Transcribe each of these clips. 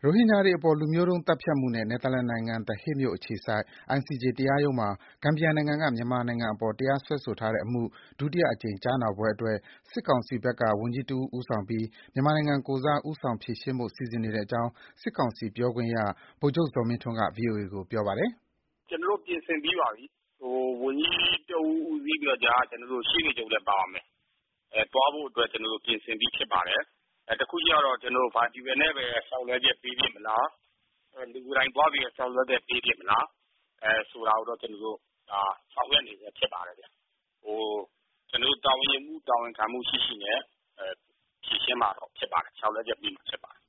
ရိုဟင်ဂျာတွေအပေါ်လူမျိုးတုံးသတ်ဖြတ်မှုနဲ့ နယ်သာလန်နိုင်ငံ The Hague မြို့အခြေစိုက် ICJ တရားရုံးမှာ ဂမ်ဘီယာနိုင်ငံက မြန်မာနိုင်ငံအပေါ် တရားစွဲဆိုထားတဲ့အမှု ဒုတိယအကြိမ်ကြားနာပွဲအတွက် စစ်ကောင်စီဘက်က ဝန်ကြီးတဦးဦးဆောင်ပြီး မြန်မာနိုင်ငံကိုယ်စား ဦးဆောင်ဖြေရှင်းဖို့ စီစဉ်နေတဲ့အကြောင်း စစ်ကောင်စီပြောခွင့်ရ ဗိုလ်ချုပ်ဇော်မင်းထွန်းက ဗွီအိုအေကို ပြောပါတယ်။ “ကျနော်တို့ပြင်ဆင်ပြီးပါပြီ။ ဝန်ကြီးတဦးဦးစီးပြီးတော့ ရှေ့နေချုပ်လည်းပါမယ်။ သွားဖို့အတွက်ကျနော်တို့ပြင်ဆင်ပြီးဖြစ်ပါတယ်။ တခုကတော့ Virtual နဲ့ပဲလျှောက်လွှဲချက်ပေးဖြစ်မလား၊ လူကိုယ်တိုင်သွားပြီးတော့လျှောက်လွှဲချက်ပေးဖြစ်မလားဆိုတာကိုတော့ ကျနော်တို့ဆောင်ရွက်နေဆဲဖြစ်ပါတယ်ဗျ။ ကျနော်တို့တာဝန်ယူမှုတာဝန်ခံမှုရှိရှိနဲ့ဖြေရှင်းမှာဖြစ်ပါတယ်။ လျှောက်လွှဲချက်ပေးမှာဖြစ်ပါတယ်။”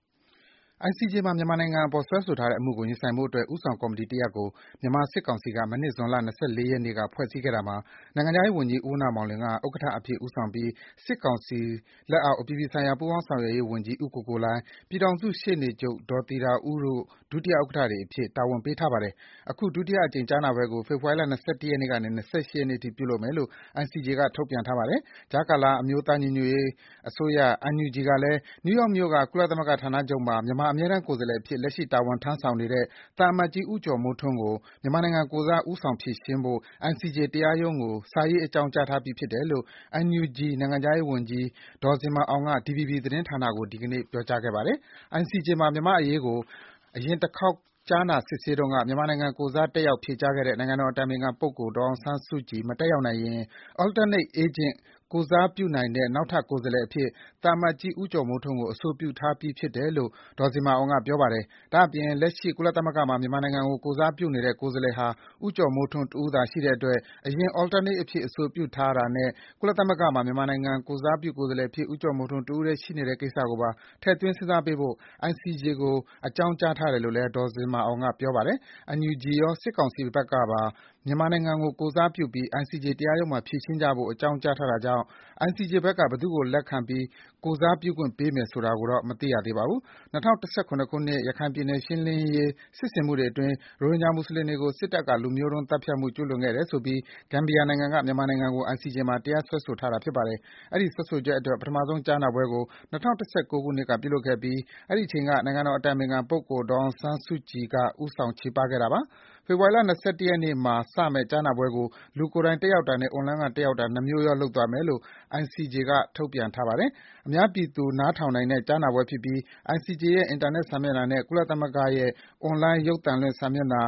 ICJ မှာ မြန်မာနိုင်ငံအပေါ် စွဲဆိုထားတဲ့အမှုကို ရင်ဆိုင်ဖို့အတွက် ဦးဆောင်ကော်မတီတရပ်ကို မြန်မာစစ်ကောင်စီက မနှစ် ဇွန်လ ၂၄ ရက်နေ့က ဖွဲ့စည်းခဲ့တာမှာ နိုင်ငံခြားရေးဝန်ကြီး ဦးဝဏ္ဏမောင်လွင်က ဥက္ကဋ္ဌအဖြစ် ဦးဆောင်ပြီး စစ်ကောင်စီလက်အောက် အပြည်ပြည်ဆိုင်ရာ ပူးပေါင်းဆောင်ရွက်ရေးဝန်ကြီး ဦးကိုကိုလှိုင်၊ ပြည်ထောင်စုရှေ့နေချုပ် ဒေါ်သီတာဦးတို့ ဒုတိယဥက္ကဋ္ဌတွေအဖြစ် တာဝန်ပေးထားပါတယ်။ အခု ဒုတိယအကြိမ်ကြားနာပွဲကို ဖေဖော်ဝါရီလ ၂၁ ရက်နေ့ကနေ ၂၈ ရက်နေ့အထိ ပြုလုပ်မယ်လို့ ICJ က ထုတ်ပြန်ထားပါတယ်။ ကြားကာလ အမျိုးသားညီညွတ်ရေးအစိုးရ NUG ကလည်း နယူးယောက်မြို့က ကုလသမဂ္ဂဌာနချုပ်မှာ မြန်မာအမြဲတမ်းကိုယ်စားလှယ်အဖြစ် လက်ရှိတာဝန်ထမ်းဆောင်နေတဲ့ သံအမတ်ကြီး ဦးကျော်မိုးထွန်းကို မြန်မာနိုင်ငံကိုယ်စား ဦးဆောင်ဖြေရှင်းဖို့ ICJ တရားရုံးကို စာရေးအကြောင်းကြားထားပြီးဖြစ်တယ်လို့ NUG နိုင်ငံခြားရေးဝန်ကြီး ဒေါ်ဇင်မာအောင်က DVB သတင်းဌာနကို ဒီကနေ့ ပြောကြားခဲ့ပါတယ်။ ICJ မှာ မြန်မာ့အရေးကို အရင်တခေါက်ကြားနာစစ်ဆေးတုန်းက မြန်မာနိုင်ငံကိုယ်စား တက်ရောက်ဖြေကြားခဲ့တဲ့ နိုင်ငံတော်အတိုင်ပင်ခံပုဂ္ဂိုလ် ဒေါ်အောင်ဆန်းစုကြည် မတက်ရောက်နိုင်ရင် Alternate Agent ကိုယ်စားပြုနိုင်တဲ့ နောက်ထပ်ကိုယ်စားလှယ်အဖြစ် သံအမတ်ကြီး ဦးကျော်မိုးထွန်းကို အဆိုပြုထားပြီးဖြစ်တယ်လို့ ဒေါ်ဇင်မာအောင်က ပြောပါတယ်။ ဒါ့အပြင် လက်ရှိ ကုလသမဂ္ဂမှာ မြန်မာနိုင်ငံကို ကိုယ်စားပြုနေတဲ့ ကိုယ်စားလှယ်ဟာ ဦးကျော်မိုးထွန်းတဦးသာရှိတဲ့အတွက် အရင် Alternate အဖြစ် အဆိုပြုထားတာနဲ့ ကုလသမဂ္ဂမှာ မြန်မာနိုင်ငံကိုယ်စားပြုကိုယ်စားလှယ်အဖြစ် ဦးကျော်မိုးထွန်းတဦးတည်းရှိနေတဲ့ကိစ္စကိုပါ ထည့်သွင်းစဉ်းစားပေးဖို့ ICJ ကို အကြောင်းကြားထားတယ်လို့လည်း ဒေါ်ဇင်မာအောင်က ပြောပါတယ်။ NUG ရော စစ်ကောင်စီဘက်ကပါ မြန်မာနိုင်ငံကို ကိုယ်စားပြုပြီး ICJ တရားရုံးမှာ ဖြေရှင်းကြဖို့ အကြောင်းကြားထားတာကြောင့် ICJ ဘက်က ဘယ်သူ့ကိုလက်ခံပြီး ကိုယ်စားပြုခွင့်ပေးမယ်ဆိုတာကိုတော့ မသိရသေးပါဘူး။ ၂၀၁၇ ခုနှစ် ရခိုင်ပြည်နယ်ရှင်းလင်းရေးစစ်ဆင်မှုတွေအတွင်း ရိုဟင်ဂျာမွတ်ဆလင်တွေကို စစ်တပ်က လူမျိုးတုံးသတ်ဖြတ်မှု ကျူးလွန်ခဲ့တယ်ဆိုပြီး ဂမ်ဘီယာနိုင်ငံက မြန်မာနိုင်ငံကို ICJ မှာ တရားစွဲဆိုထားတာဖြစ်ပါတယ်။ အဲဒီစွဲဆိုချက်အတွက် ပထမဆုံးကြားနာပွဲကို ၂၀၁၉ ခုနှစ်က ပြုလုပ်ခဲ့ပြီး အဲဒီအချိန်က နိုင်ငံတော်အတိုင်ပင်ခံပုဂ္ဂိုလ် ဒေါ်အောင်ဆန်းစုကြည်က ဦးဆောင်ချေပခဲ့တာပါ။ ဖေဖော်ဝါရီလ ၂၁ ရက်နေ့မှာစမယ့် ကြားနာပွဲကို လူကိုယ်တိုင်တက်ရောက်တာနဲ့ အွန်လိုင်းကတက်ရောက်တာ နှစ်မျိုးရော လုပ်သွားမယ်လို့ ICJ က ထုတ်ပြန်ထားပါတယ်။ အများပြည်သူနားထောင်နိုင်တဲ့ ကြားနာပွဲဖြစ်ပြီး ICJ ရဲ့ အင်တာနက်စာမျက်နှာနဲ့ ကုလသမဂ္ဂရဲ့ အွန်လိုင်း ရုပ်သံလွှင့်စာမျက်နှာ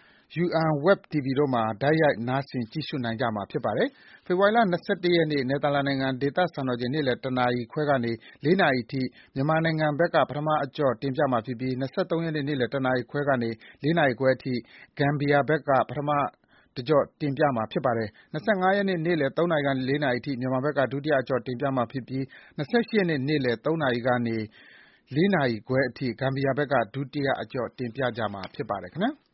UNWeb TV တို့မှာ တိုက်ရိုက် နားဆင်ကြည့်ရှုနိုင်ကြမှာဖြစ်ပါတယ်။ ဖေဖော်ဝါရီလ ၂၁ ရက်နေ့ နယ်သာလန်နိုင်ငံ ဒေသစံတော်ချိန် နေ့လည် ၁ နာရီခွဲကနေ ၄ နာရီအထိ မြန်မာနိုင်ငံဘက်က ပထမအကျော့ တင်ပြမှာဖြစ်ပြီး ၂၃ ရက်နေ့ နေ့လည် ၁ နာရီခွဲကနေ ၄ နာရီခွဲအထိ ဂမ်ဘီယာဘက်က ပထမတကျော့ တင်ပြမှာဖြစ်ပါတယ်။ ၂၅ ရက်နေ့ နေ့လည် ၃ နာရီကနေ ၄ နာရီအထိ မြန်မာဘက်က ဒုတိယအကျော့ တင်ပြမှာဖြစ်ပြီး ၂၈ ရက်နေ့ နေ့လည် ၃ နာရီကနေ ၄ နာရီခွဲအထိ ဂမ်ဘီယာဘက်က ဒုတိယအကျော့ တင်ပြကြမှာဖြစ်ပါတယ်ခင်ဗျာ။